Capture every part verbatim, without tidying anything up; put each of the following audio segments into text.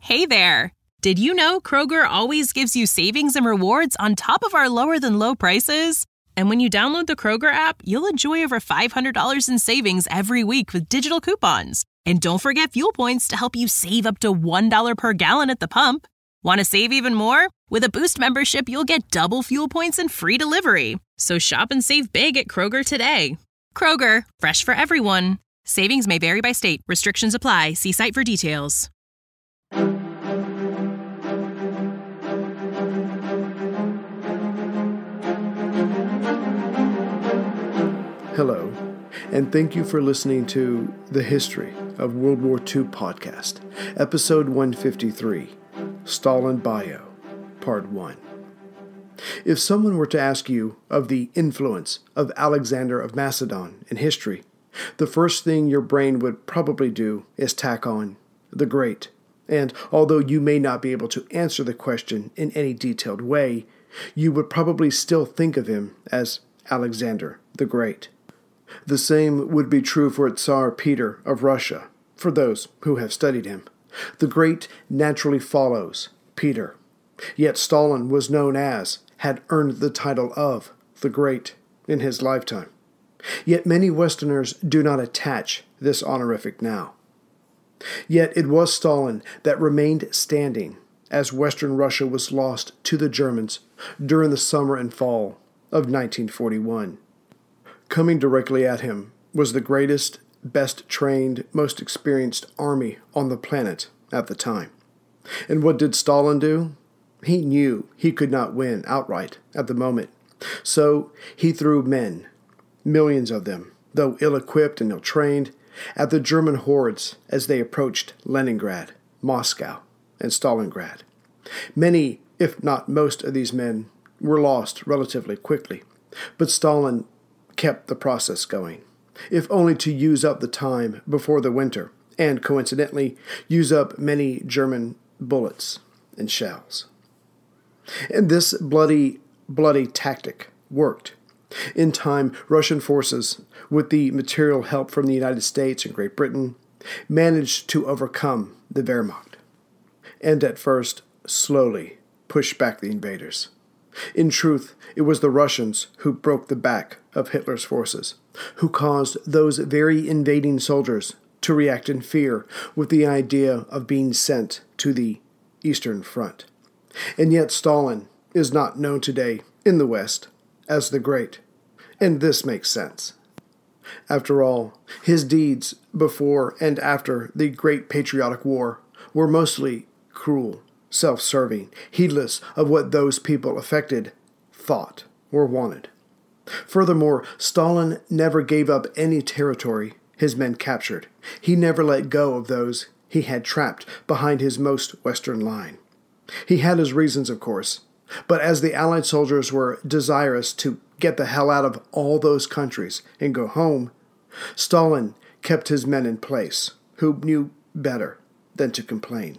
Hey there! Did you know Kroger always gives you savings and rewards on top of our lower-than-low prices? And when you download the Kroger app, you'll enjoy over five hundred dollars in savings every week with digital coupons. And don't forget fuel points to help you save up to one dollar per gallon at the pump. Want to save even more? With a Boost membership, you'll get double fuel points and free delivery. So shop and save big at Kroger today. Kroger, fresh for everyone. Savings may vary by state. Restrictions apply. See site for details. Hello, and thank you for listening to the History of World War Two podcast, episode one fifty-three, Stalin Bio, part one. If someone were to ask you of the influence of Alexander of Macedon in history, the first thing your brain would probably do is tack on the Great. And although you may not be able to answer the question in any detailed way, you would probably still think of him as Alexander the Great. The same would be true for Tsar Peter of Russia, for those who have studied him. The Great naturally follows Peter. Yet Stalin was known as, had earned the title of, the Great in his lifetime. Yet many Westerners do not attach this honorific now. Yet it was Stalin that remained standing as Western Russia was lost to the Germans during the summer and fall of nineteen forty-one. Coming directly at him was the greatest, best trained, most experienced army on the planet at the time. And what did Stalin do? He knew he could not win outright at the moment. So he threw men, millions of them, though ill-equipped and ill-trained, at the German hordes as they approached Leningrad, Moscow, and Stalingrad. Many, if not most of these men, were lost relatively quickly, but Stalin kept the process going, if only to use up the time before the winter, and coincidentally, use up many German bullets and shells. And this bloody, bloody tactic worked. In time, Russian forces, with the material help from the United States and Great Britain, managed to overcome the Wehrmacht, and at first, slowly push back the invaders. In truth, it was the Russians who broke the back of Hitler's forces, who caused those very invading soldiers to react in fear with the idea of being sent to the Eastern Front. And yet Stalin is not known today in the West as the Great, and this makes sense. After all, his deeds before and after the Great Patriotic War were mostly cruel, self-serving, heedless of what those people affected thought or wanted. Furthermore, Stalin never gave up any territory his men captured. He never let go of those he had trapped behind his most western line. He had his reasons, of course, but as the Allied soldiers were desirous to get the hell out of all those countries and go home, Stalin kept his men in place, who knew better than to complain.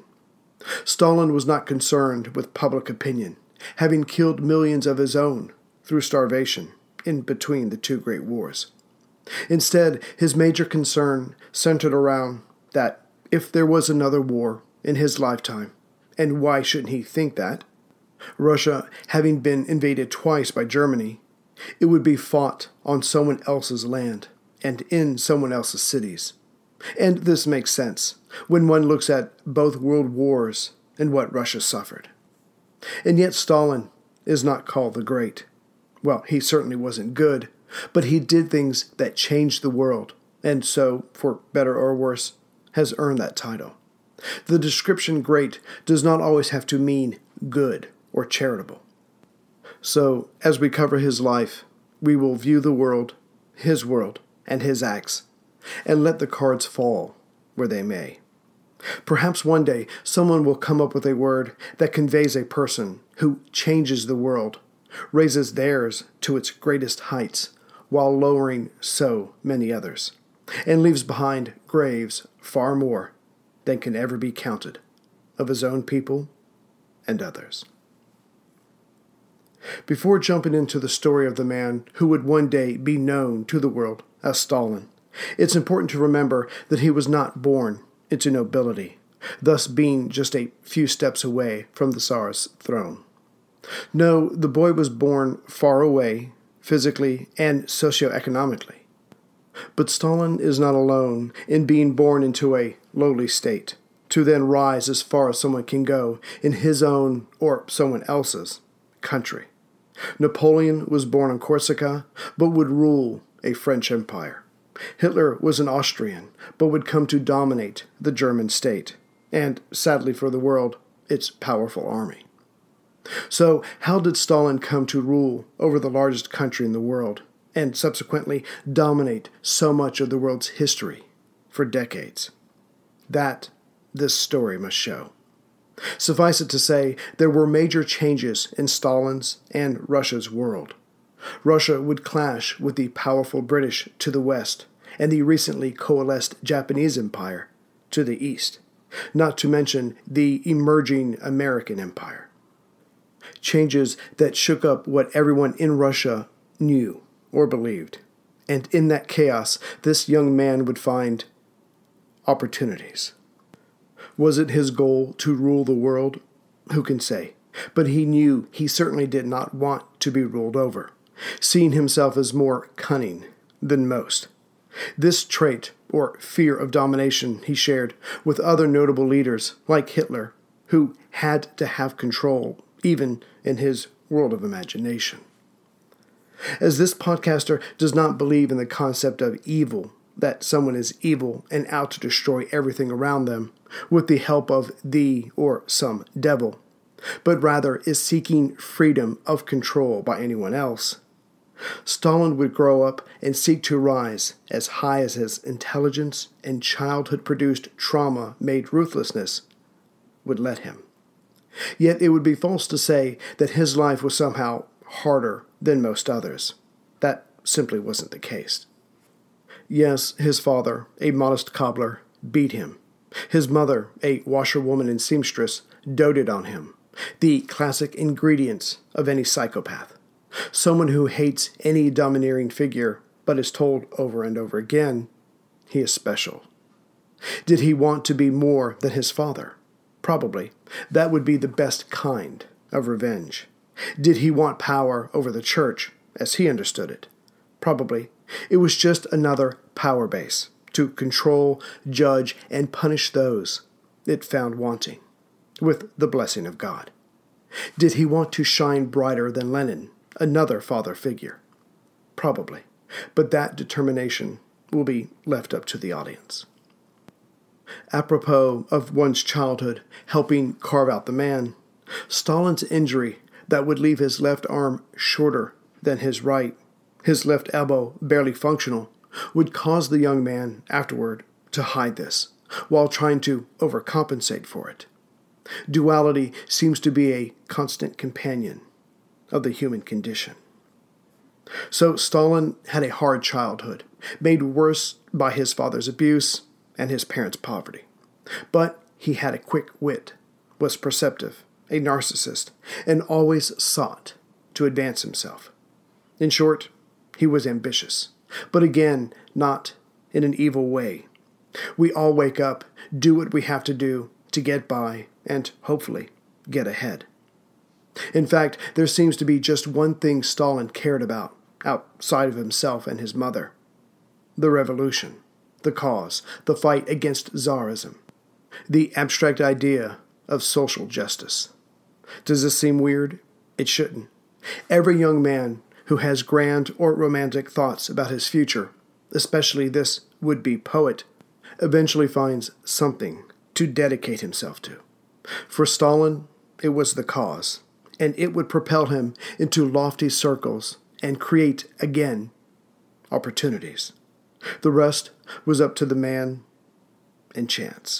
Stalin was not concerned with public opinion, having killed millions of his own through starvation in between the two great wars. Instead, his major concern centered around that if there was another war in his lifetime, and why shouldn't he think that, Russia having been invaded twice by Germany, it would be fought on someone else's land and in someone else's cities. And this makes sense when one looks at both world wars and what Russia suffered. And yet Stalin is not called the Great. Well, he certainly wasn't good, but he did things that changed the world, and so, for better or worse, has earned that title. The description great does not always have to mean good or charitable. So, as we cover his life, we will view the world, his world, and his acts, and let the cards fall where they may. Perhaps one day someone will come up with a word that conveys a person who changes the world, raises theirs to its greatest heights, while lowering so many others, and leaves behind graves far more than can ever be counted of his own people and others. Before jumping into the story of the man who would one day be known to the world as Stalin, it's important to remember that he was not born into nobility thus being just a few steps away from the Tsar's throne. No, the boy was born far away, physically and socioeconomically. But Stalin is not alone in being born into a lowly state, to then rise as far as someone can go in his own or someone else's country. Napoleon was born on Corsica, but would rule a French empire. Hitler was an Austrian, but would come to dominate the German state, and, sadly for the world, its powerful army. So, how did Stalin come to rule over the largest country in the world, and subsequently dominate so much of the world's history for decades? That this story must show. Suffice it to say, there were major changes in Stalin's and Russia's world. Russia would clash with the powerful British to the west and the recently coalesced Japanese Empire to the east, not to mention the emerging American Empire. Changes that shook up what everyone in Russia knew or believed, and in that chaos, this young man would find opportunities. Was it his goal to rule the world? Who can say? But he knew he certainly did not want to be ruled over, seeing himself as more cunning than most. This trait, or fear of domination, he shared with other notable leaders like Hitler, who had to have control, even in his world of imagination. As this podcaster does not believe in the concept of evil, that someone is evil and out to destroy everything around them with the help of the or some devil, but rather is seeking freedom of control by anyone else, Stalin would grow up and seek to rise as high as his intelligence and childhood-produced trauma-made ruthlessness would let him. Yet it would be false to say that his life was somehow harder than most others. That simply wasn't the case. Yes, his father, a modest cobbler, beat him. His mother, a washerwoman and seamstress, doted on him, the classic ingredients of any psychopath. Someone who hates any domineering figure, but is told over and over again, he is special. Did he want to be more than his father? Probably. That would be the best kind of revenge. Did he want power over the church, as he understood it? Probably. It was just another power base to control, judge, and punish those it found wanting, with the blessing of God. Did he want to shine brighter than Lenin, another father figure? Probably. But that determination will be left up to the audience. Apropos of one's childhood helping carve out the man, Stalin's injury that would leave his left arm shorter than his right, his left elbow barely functional, would cause the young man afterward to hide this, while trying to overcompensate for it. Duality seems to be a constant companion of the human condition. So Stalin had a hard childhood, made worse by his father's abuse and his parents' poverty. But he had a quick wit, was perceptive, a narcissist, and always sought to advance himself. In short, he was ambitious, but again, not in an evil way. We all wake up, do what we have to do to get by, and hopefully get ahead. In fact, there seems to be just one thing Stalin cared about, outside of himself and his mother: the revolution, the cause, the fight against Tsarism, the abstract idea of social justice. Does this seem weird? It shouldn't. Every young man who has grand or romantic thoughts about his future, especially this would-be poet, eventually finds something to dedicate himself to. For Stalin, it was the cause, and it would propel him into lofty circles and create, again, opportunities. The rest was up to the man and chance.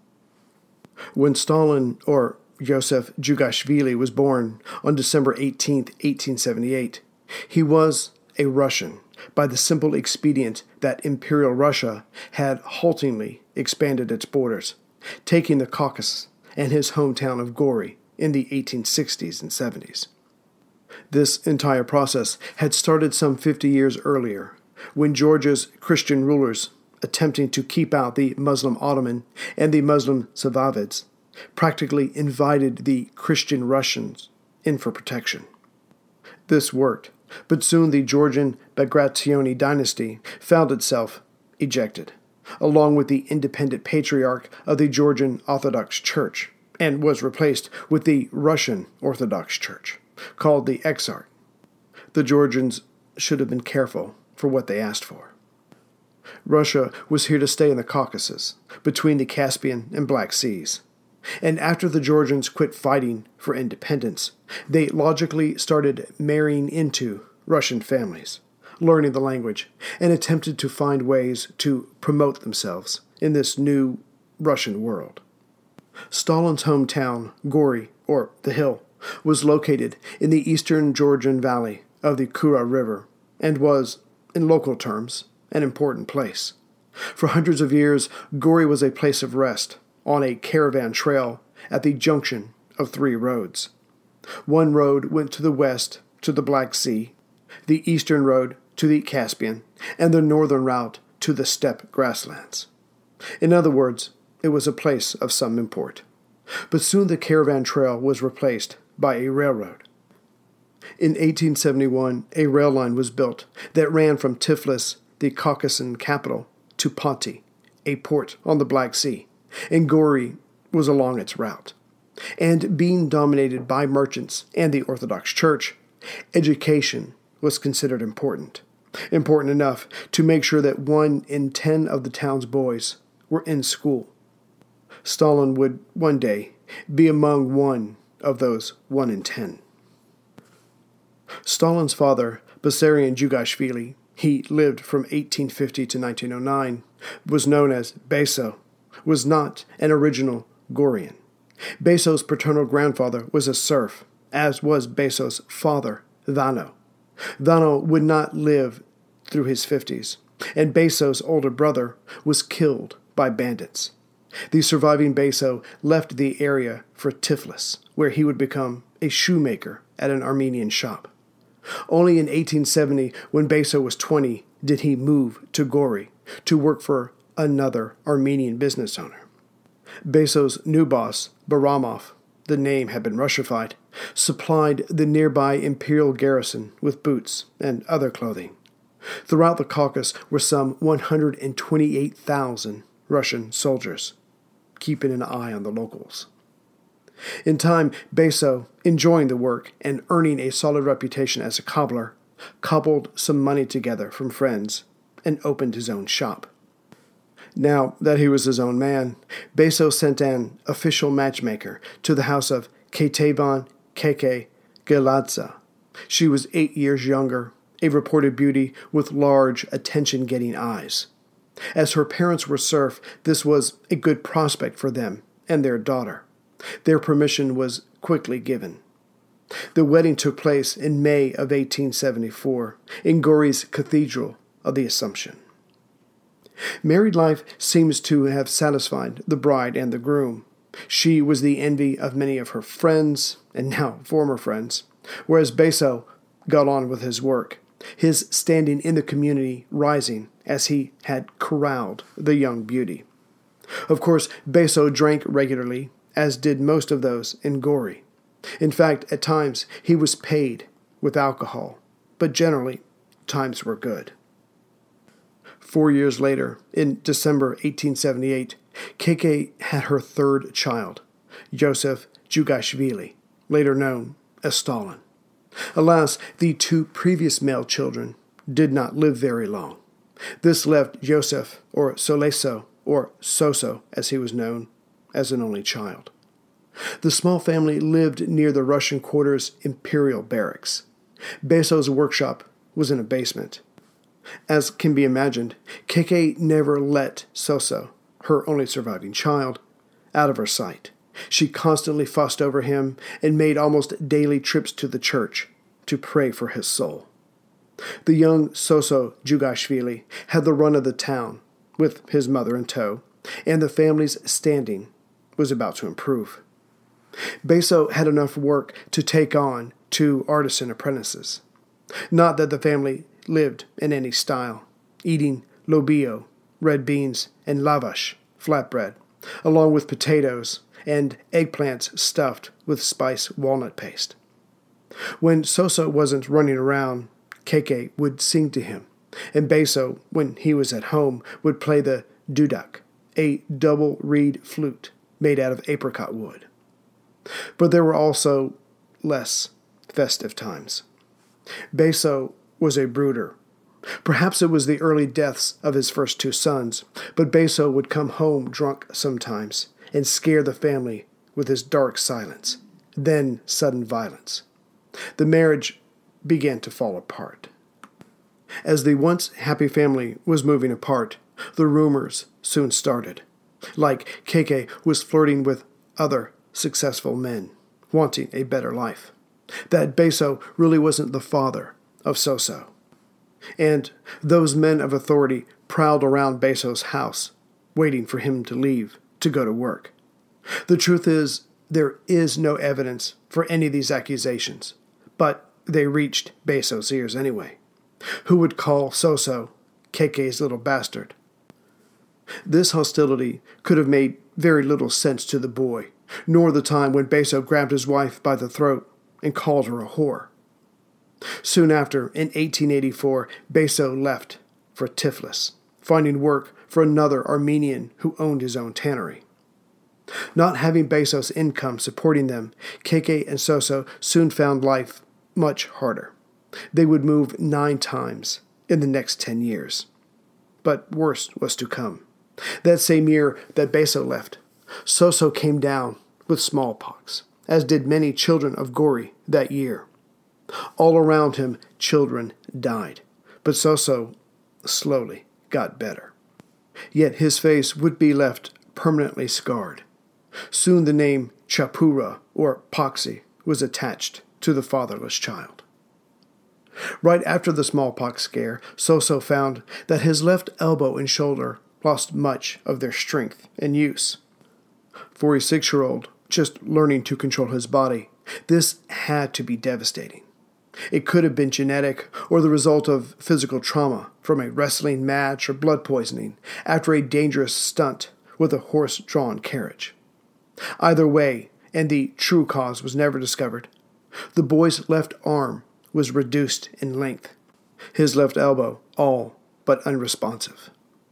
When Stalin, or Joseph Jugashvili, was born on December eighteenth, eighteen seventy-eight, he was a Russian by the simple expedient that Imperial Russia had haltingly expanded its borders, taking the Caucasus and his hometown of Gori in the eighteen sixties and seventies. This entire process had started some fifty years earlier, when Georgia's Christian rulers attempting to keep out the Muslim Ottoman and the Muslim Safavids, practically invited the Christian Russians in for protection. This worked, but soon the Georgian Bagrationi dynasty found itself ejected, along with the independent patriarch of the Georgian Orthodox Church, and was replaced with the Russian Orthodox Church, called the Exarch. The Georgians should have been careful for what they asked for. Russia was here to stay in the Caucasus, between the Caspian and Black Seas. And after the Georgians quit fighting for independence, they logically started marrying into Russian families, learning the language, and attempted to find ways to promote themselves in this new Russian world. Stalin's hometown, Gori, or the Hill, was located in the eastern Georgian valley of the Kura River and was, in local terms, an important place. For hundreds of years, Gori was a place of rest on a caravan trail at the junction of three roads. One road went to the west to the Black Sea, the eastern road to the Caspian, and the northern route to the steppe grasslands. In other words, it was a place of some import. But soon the caravan trail was replaced by a railroad. In eighteen seventy-one, a rail line was built that ran from Tiflis, the Caucasian capital, to Ponty, a port on the Black Sea, and Gori was along its route. And being dominated by merchants and the Orthodox Church, education was considered important, important enough to make sure that one in ten of the town's boys were in school. Stalin would one day be among one of those one in ten. Stalin's father, Bessarion Djugashvili, he lived from eighteen fifty to nineteen oh nine, was known as Beso, was not an original Gorian. Beso's paternal grandfather was a serf, as was Beso's father, Vano. Vano would not live through his fifties, and Beso's older brother was killed by bandits. The surviving Beso left the area for Tiflis, where he would become a shoemaker at an Armenian shop. Only in eighteen seventy, when Beso was twenty, did he move to Gori to work for another Armenian business owner. Beso's new boss, Baramov, the name had been Russified, supplied the nearby imperial garrison with boots and other clothing. Throughout the Caucasus were some one hundred twenty-eight thousand Russian soldiers, keeping an eye on the locals. In time, Beso, enjoying the work and earning a solid reputation as a cobbler, cobbled some money together from friends and opened his own shop. Now that he was his own man, Beso sent an official matchmaker to the house of Ketevan Keke Geladze. She was eight years younger, a reported beauty with large, attention-getting eyes. As her parents were serf, this was a good prospect for them and their daughter. Their permission was quickly given. The wedding took place in May of eighteen seventy-four in Gori's Cathedral of the Assumption. Married life seems to have satisfied the bride and the groom. She was the envy of many of her friends, and now former friends, whereas Beso got on with his work, his standing in the community rising as he had corralled the young beauty. Of course, Beso drank regularly, as did most of those in Gori. In fact, at times he was paid with alcohol, but generally times were good. Four years later, in December eighteen seventy-eight, Keke had her third child, Joseph Djugashvili, later known as Stalin. Alas, the two previous male children did not live very long. This left Joseph, or Soleso, or Soso as he was known, as an only child. The small family lived near the Russian quarter's imperial barracks. Beso's workshop was in a basement. As can be imagined, Keke never let Soso, her only surviving child, out of her sight. She constantly fussed over him and made almost daily trips to the church to pray for his soul. The young Soso Djugashvili had the run of the town, with his mother in tow, and the family's standing was about to improve. Beso had enough work to take on two artisan apprentices. Not that the family lived in any style, eating lobillo red beans, and lavash, flatbread, along with potatoes and eggplants stuffed with spiced walnut paste. When Soso wasn't running around, Keke would sing to him, and Beso, when he was at home, would play the dudak, a double reed flute made out of apricot wood. But there were also less festive times. Beso was a brooder. Perhaps it was the early deaths of his first two sons, but Beso would come home drunk sometimes and scare the family with his dark silence, then sudden violence. The marriage began to fall apart. As the once happy family was moving apart, the rumors soon started. Like Keke was flirting with other successful men, wanting a better life. That Beso really wasn't the father of Soso. And those men of authority prowled around Beso's house, waiting for him to leave to go to work. The truth is, there is no evidence for any of these accusations, but they reached Beso's ears anyway, who would call Soso Keke's little bastard. This hostility could have made very little sense to the boy, nor the time when Beso grabbed his wife by the throat and called her a whore. Soon after, in eighteen eighty-four, Beso left for Tiflis, finding work for another Armenian who owned his own tannery. Not having Beso's income supporting them, Keke and Soso soon found life much harder. They would move nine times in the next ten years. But worse was to come. That same year that Beso left, Soso came down with smallpox, as did many children of Gori that year. All around him, children died, but Soso slowly got better. Yet his face would be left permanently scarred. Soon the name Chapura, or Poxy, was attached to the fatherless child. Right after the smallpox scare, Soso found that his left elbow and shoulder lost much of their strength and use. For a six-year-old just learning to control his body, this had to be devastating. It could have been genetic or the result of physical trauma from a wrestling match or blood poisoning after a dangerous stunt with a horse-drawn carriage. Either way, and the true cause was never discovered, the boy's left arm was reduced in length, his left elbow all but unresponsive.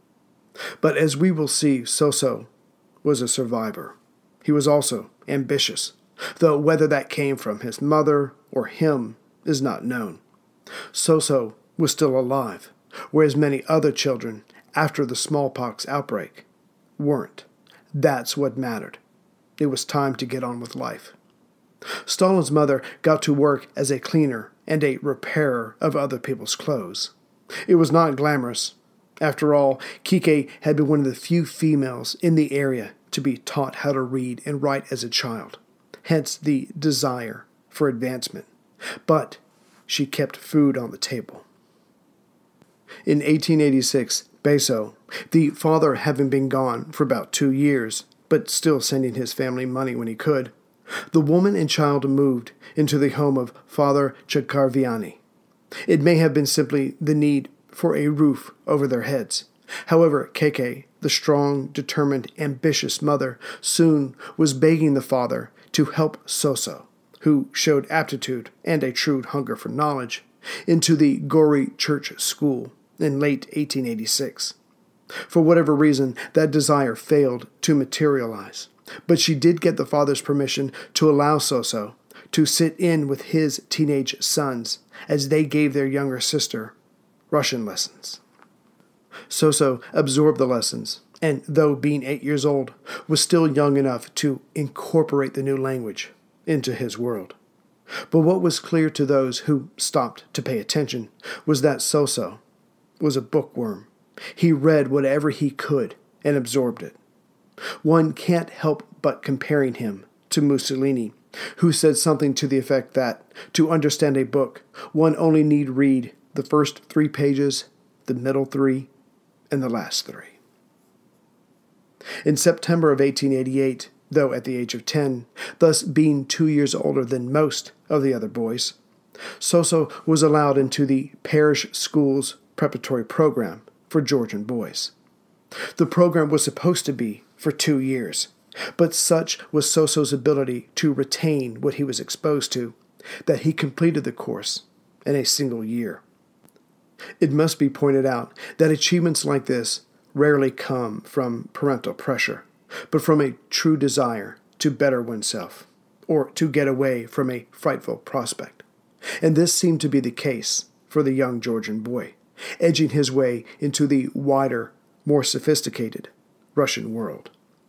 But as we will see, Soso was a survivor. He was also ambitious, though whether that came from his mother or him is not known. Soso was still alive, whereas many other children, after the smallpox outbreak, weren't. That's what mattered. It was time to get on with life. Stalin's mother got to work as a cleaner and a repairer of other people's clothes. It was not glamorous. After all, Keke had been one of the few females in the area to be taught how to read and write as a child, hence the desire for advancement. But she kept food on the table. In eighteen eighty-six, Beso, the father having been gone for about two years, but still sending his family money when he could, the woman and child moved into the home of Father Chakarviani. It may have been simply the need for a roof over their heads. However, Keke, the strong, determined, ambitious mother, soon was begging the father to help Soso, who showed aptitude and a true hunger for knowledge, into the Gori Church School in late eighteen eighty-six. For whatever reason, that desire failed to materialize, but she did get the father's permission to allow Soso to sit in with his teenage sons as they gave their younger sister Russian lessons. Soso absorbed the lessons, and though being eight years old, was still young enough to incorporate the new language into his world. But what was clear to those who stopped to pay attention was that Soso was a bookworm. He read whatever he could and absorbed it. One can't help but comparing him to Mussolini, who said something to the effect that, to understand a book, one only need read the first three pages, the middle three, and the last three. In September of eighteen eighty-eight, though at the age of ten, thus being two years older than most of the other boys, Soso was allowed into the parish school's preparatory program for Georgian boys. The program was supposed to be for two years, but such was Soso's ability to retain what he was exposed to that he completed the course in a single year. It must be pointed out that achievements like this rarely come from parental pressure, but from a true desire to better oneself, or to get away from a frightful prospect. And this seemed to be the case for the young Georgian boy, edging his way into the wider, more sophisticated Russian world.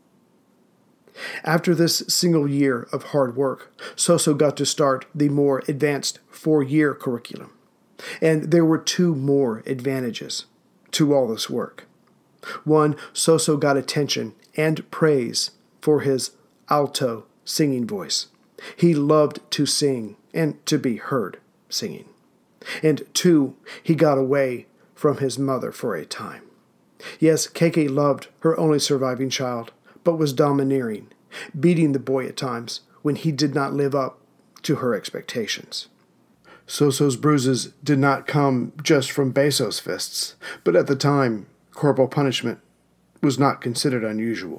After this single year of hard work, Soso got to start the more advanced four-year curriculum. And there were two more advantages to all this work. One, Soso got attention and praise for his alto singing voice. He loved to sing and to be heard singing. And two, he got away from his mother for a time. Yes, Keke loved her only surviving child, but was domineering, beating the boy at times when he did not live up to her expectations. Soso's bruises did not come just from Beso's fists, but at the time, corporal punishment was not considered unusual.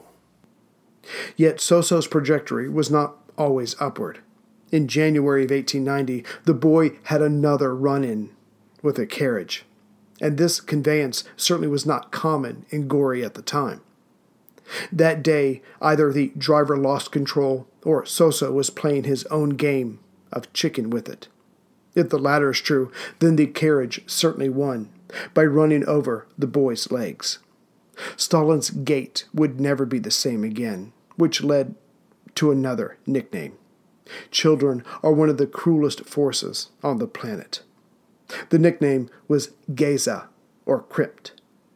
Yet Soso's trajectory was not always upward. In January of eighteen ninety, the boy had another run-in with a carriage, and this conveyance certainly was not common in Gori at the time. That day, either the driver lost control or Soso was playing his own game of chicken with it. If the latter is true, then the carriage certainly won by running over the boy's legs. Stalin's gait would never be the same again, which led to another nickname. Children are one of the cruelest forces on the planet. The nickname was Geza, or Crypt.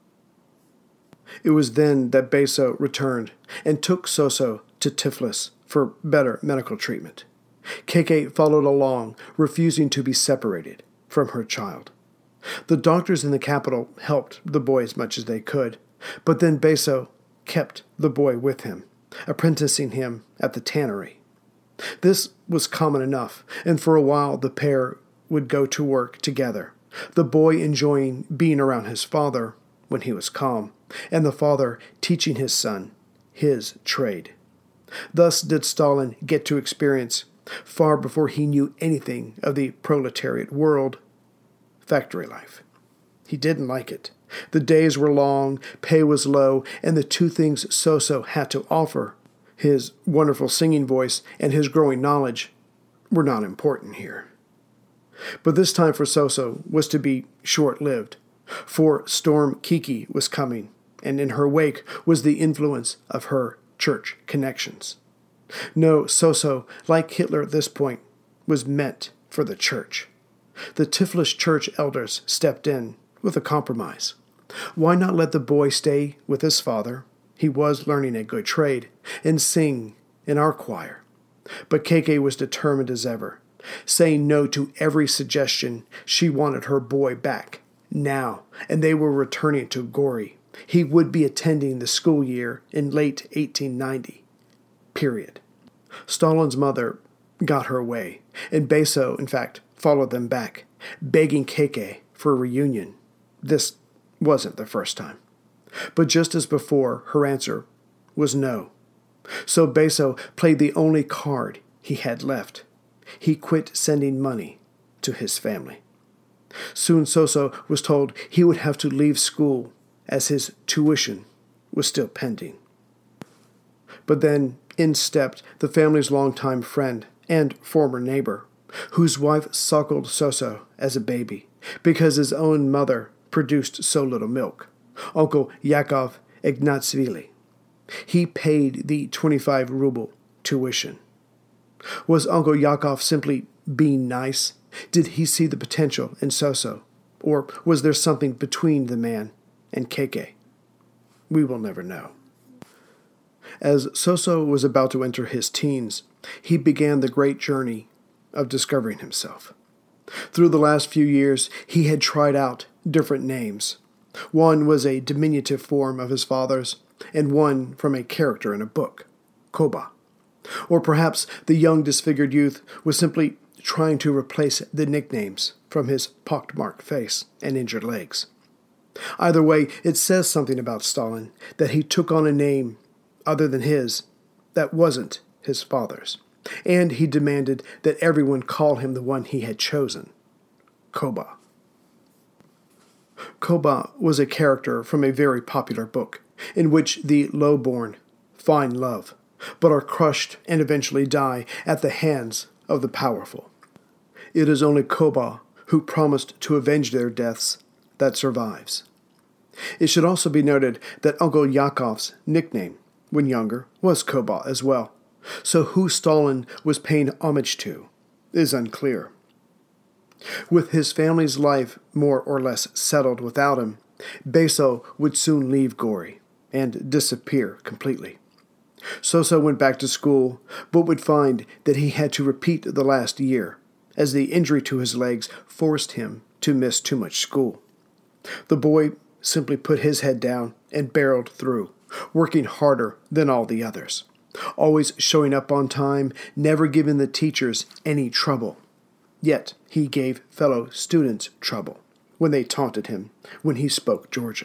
It was then that Beso returned and took Soso to Tiflis for better medical treatment. Keke followed along, refusing to be separated from her child. The doctors in the capital helped the boy as much as they could, but then Beso kept the boy with him, apprenticing him at the tannery. This was common enough, and for a while the pair would go to work together, the boy enjoying being around his father when he was calm, and the father teaching his son his trade. Thus did Stalin get to experience, far before he knew anything of the proletariat world, factory life. He didn't like it. The days were long, pay was low, and the two things Soso had to offer, his wonderful singing voice and his growing knowledge, were not important here. But this time for Soso was to be short-lived, for Storm Kiki was coming, and in her wake was the influence of her church connections. No, Soso, like Hitler at this point, was meant for the church. The Tiflis church elders stepped in with a compromise. Why not let the boy stay with his father? He was learning a good trade, and sing in our choir. But Keke was determined as ever, saying no to every suggestion. She wanted her boy back, now, and they were returning to Gori. He would be attending the school year in late eighteen ninety. Period. Stalin's mother got her way, and Beso, in fact, followed them back, begging Keke for a reunion. This wasn't the first time. But just as before, her answer was no. So Beso played the only card he had left. He quit sending money to his family. Soon Soso was told he would have to leave school as his tuition was still pending. But then in stepped the family's longtime friend and former neighbor, whose wife suckled Soso as a baby because his own mother produced so little milk, Uncle Yakov Ignatsvili. He paid the twenty-five ruble tuition. Was Uncle Yakov simply being nice? Did he see the potential in Soso? Or was there something between the man and Keke? We will never know. As Soso was about to enter his teens, he began the great journey of discovering himself. Through the last few years, he had tried out different names. One was a diminutive form of his father's, and one from a character in a book, Koba. Or perhaps the young disfigured youth was simply trying to replace the nicknames from his pockmarked face and injured legs. Either way, it says something about Stalin that he took on a name other than his that wasn't his father's, and he demanded that everyone call him the one he had chosen, Koba. Koba was a character from a very popular book in which the low-born find love, but are crushed and eventually die at the hands of the powerful. It is only Koba, who promised to avenge their deaths, that survives. It should also be noted that Uncle Yakov's nickname, when younger, was Koba as well, so who Stalin was paying homage to is unclear. With his family's life more or less settled without him, Beso would soon leave Gori and disappear completely. Soso went back to school, but would find that he had to repeat the last year, as the injury to his legs forced him to miss too much school. The boy simply put his head down and barreled through, working harder than all the others, always showing up on time, never giving the teachers any trouble. Yet he gave fellow students trouble when they taunted him when he spoke Georgian.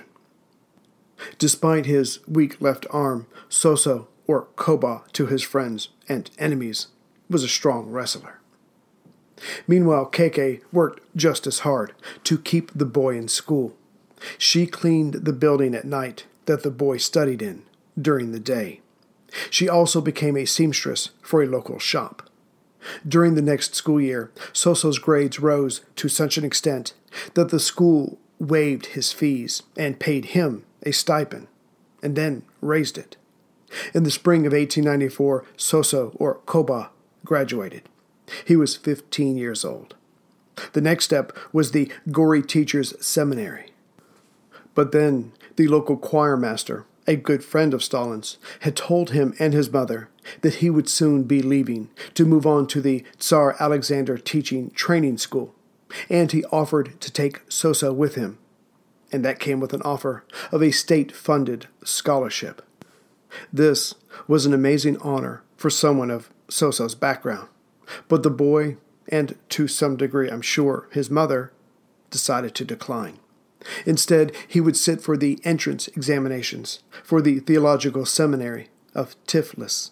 Despite his weak left arm, Soso, or Koba to his friends and enemies, was a strong wrestler. Meanwhile, Keke worked just as hard to keep the boy in school. She cleaned the building at night that the boy studied in during the day. She also became a seamstress for a local shop. During the next school year, Soso's grades rose to such an extent that the school waived his fees and paid him a stipend, and then raised it. In the spring of eighteen ninety-four, Soso, or Koba, graduated. He was fifteen years old. The next step was the Gori Teachers Seminary. But then the local choir master, a good friend of Stalin's, had told him and his mother that he would soon be leaving to move on to the Tsar Alexander Teaching Training School, and he offered to take Soso with him, and that came with an offer of a state-funded scholarship. This was an amazing honor for someone of Soso's background, but the boy, and to some degree, I'm sure, his mother, decided to decline. Instead, he would sit for the entrance examinations for the Theological Seminary of Tiflis,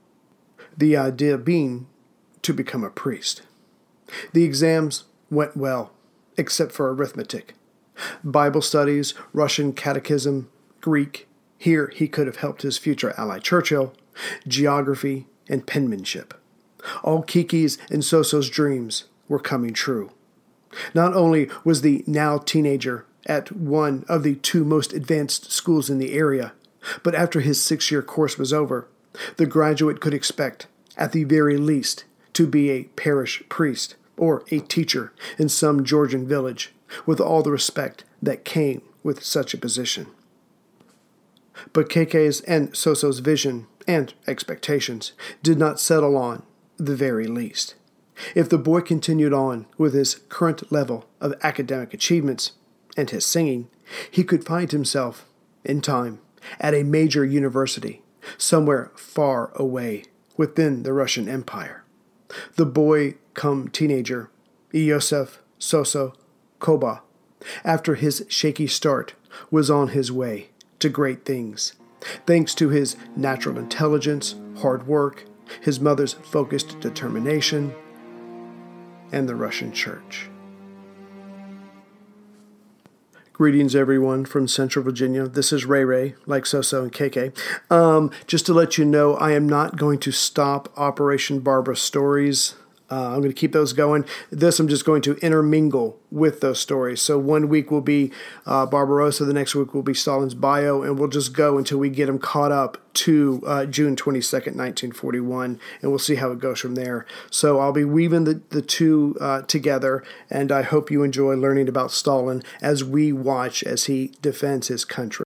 the idea being to become a priest. The exams went well, except for arithmetic. Bible studies, Russian catechism, Greek, here he could have helped his future ally Churchill, geography, and penmanship. All Kiki's and Soso's dreams were coming true. Not only was the now teenager at one of the two most advanced schools in the area, but after his six-year course was over, the graduate could expect, at the very least, to be a parish priest or a teacher in some Georgian village, with all the respect that came with such a position. But Keke's and Soso's vision and expectations did not settle on the very least. If the boy continued on with his current level of academic achievements and his singing, he could find himself, in time, at a major university, somewhere far away within the Russian Empire. The boy come teenager, Iosef Soso Koba, after his shaky start, was on his way to great things, thanks to his natural intelligence, hard work, his mother's focused determination, and the Russian Church. Greetings, everyone, from Central Virginia. This is Ray Ray, like Soso and Keke. Um, just to let you know, I am not going to stop Operation Barbara Stories. Uh, I'm going to keep those going. This, I'm just going to intermingle with those stories. So one week will be uh, Barbarossa, the next week will be Stalin's bio, and we'll just go until we get them caught up to uh, June twenty-second, nineteen forty-one, and we'll see how it goes from there. So I'll be weaving the, the two uh, together, and I hope you enjoy learning about Stalin as we watch as he defends his country.